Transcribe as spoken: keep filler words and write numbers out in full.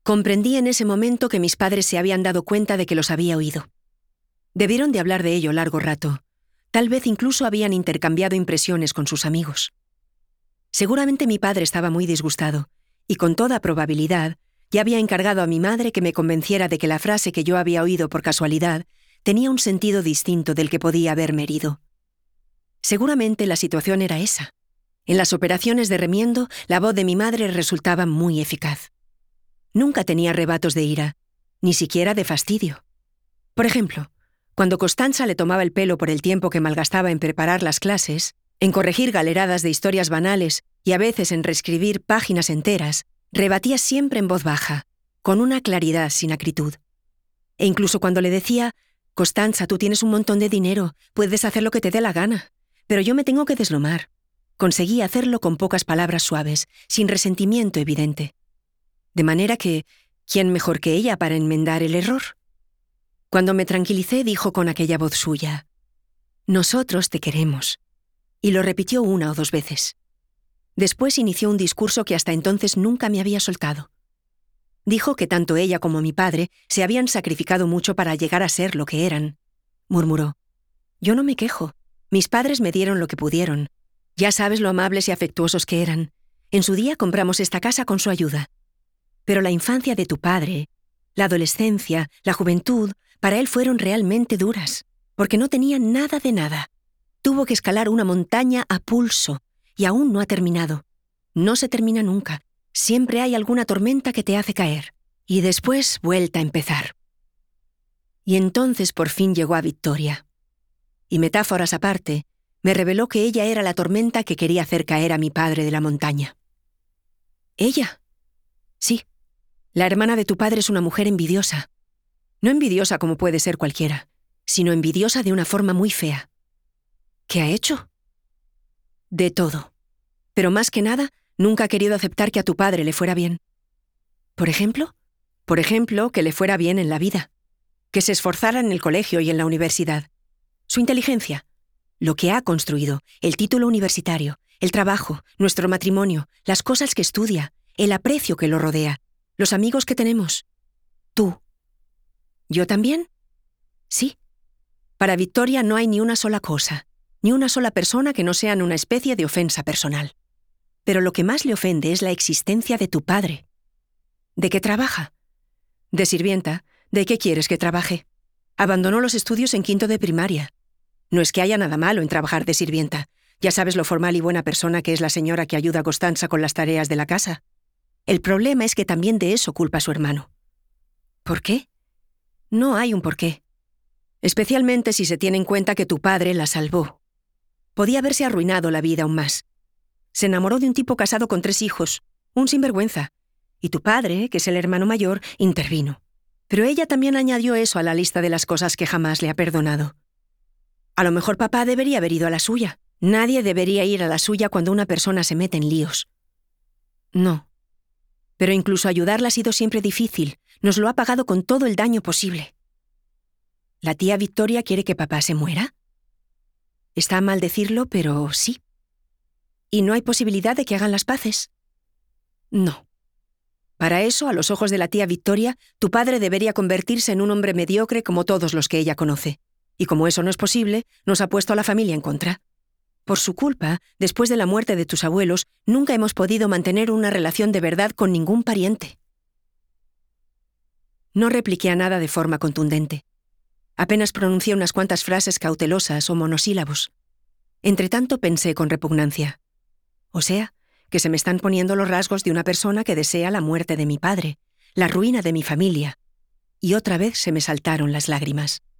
Comprendí en ese momento que mis padres se habían dado cuenta de que los había oído. Debieron de hablar de ello largo rato. Tal vez incluso habían intercambiado impresiones con sus amigos. Seguramente mi padre estaba muy disgustado, y con toda probabilidad ya había encargado a mi madre que me convenciera de que la frase que yo había oído por casualidad tenía un sentido distinto del que podía haberme herido. Seguramente la situación era esa. En las operaciones de remiendo, la voz de mi madre resultaba muy eficaz. Nunca tenía arrebatos de ira, ni siquiera de fastidio. Por ejemplo, cuando Costanza le tomaba el pelo por el tiempo que malgastaba en preparar las clases, en corregir galeradas de historias banales y a veces en reescribir páginas enteras, rebatía siempre en voz baja, con una claridad sin acritud. E incluso cuando le decía, «Costanza, tú tienes un montón de dinero, puedes hacer lo que te dé la gana, pero yo me tengo que deslomar», conseguía hacerlo con pocas palabras suaves, sin resentimiento evidente. De manera que, ¿quién mejor que ella para enmendar el error? Cuando me tranquilicé, dijo con aquella voz suya, «Nosotros te queremos», y lo repitió una o dos veces. Después inició un discurso que hasta entonces nunca me había soltado. Dijo que tanto ella como mi padre se habían sacrificado mucho para llegar a ser lo que eran. Murmuró, «Yo no me quejo. Mis padres me dieron lo que pudieron. Ya sabes lo amables y afectuosos que eran. En su día compramos esta casa con su ayuda. Pero la infancia de tu padre, la adolescencia, la juventud, para él fueron realmente duras, porque no tenía nada de nada. Tuvo que escalar una montaña a pulso, y aún no ha terminado. No se termina nunca. Siempre hay alguna tormenta que te hace caer, y después vuelta a empezar». Y entonces por fin llegó a Victoria. Y metáforas aparte, me reveló que ella era la tormenta que quería hacer caer a mi padre de la montaña. ¿Ella? Sí. La hermana de tu padre es una mujer envidiosa. No envidiosa como puede ser cualquiera, sino envidiosa de una forma muy fea. ¿Qué ha hecho? De todo. Pero más que nada, nunca ha querido aceptar que a tu padre le fuera bien. ¿Por ejemplo? Por ejemplo, que le fuera bien en la vida. Que se esforzara en el colegio y en la universidad. Su inteligencia. Lo que ha construido, el título universitario, el trabajo, nuestro matrimonio, las cosas que estudia, el aprecio que lo rodea, los amigos que tenemos. Tú. ¿Yo también? Sí. Para Victoria no hay ni una sola cosa, ni una sola persona que no sean una especie de ofensa personal. Pero lo que más le ofende es la existencia de tu padre. ¿De qué trabaja? De sirvienta. ¿De qué quieres que trabaje? Abandonó los estudios en quinto de primaria. No es que haya nada malo en trabajar de sirvienta. Ya sabes lo formal y buena persona que es la señora que ayuda a Costanza con las tareas de la casa. El problema es que también de eso culpa a su hermano. ¿Por qué? No hay un por qué. Especialmente si se tiene en cuenta que tu padre la salvó. Podía haberse arruinado la vida aún más. Se enamoró de un tipo casado con tres hijos, un sinvergüenza, y tu padre, que es el hermano mayor, intervino. Pero ella también añadió eso a la lista de las cosas que jamás le ha perdonado. A lo mejor papá debería haber ido a la suya. Nadie debería ir a la suya cuando una persona se mete en líos. No. Pero incluso ayudarla ha sido siempre difícil. Nos lo ha pagado con todo el daño posible. ¿La tía Victoria quiere que papá se muera? Está mal decirlo, pero sí. ¿Y no hay posibilidad de que hagan las paces? No. Para eso, a los ojos de la tía Victoria, tu padre debería convertirse en un hombre mediocre como todos los que ella conoce. Y como eso no es posible, nos ha puesto a la familia en contra. Por su culpa, después de la muerte de tus abuelos, nunca hemos podido mantener una relación de verdad con ningún pariente. No repliqué a nada de forma contundente. Apenas pronuncié unas cuantas frases cautelosas o monosílabos. Entretanto pensé con repugnancia. O sea, que se me están poniendo los rasgos de una persona que desea la muerte de mi padre, la ruina de mi familia. Y otra vez se me saltaron las lágrimas.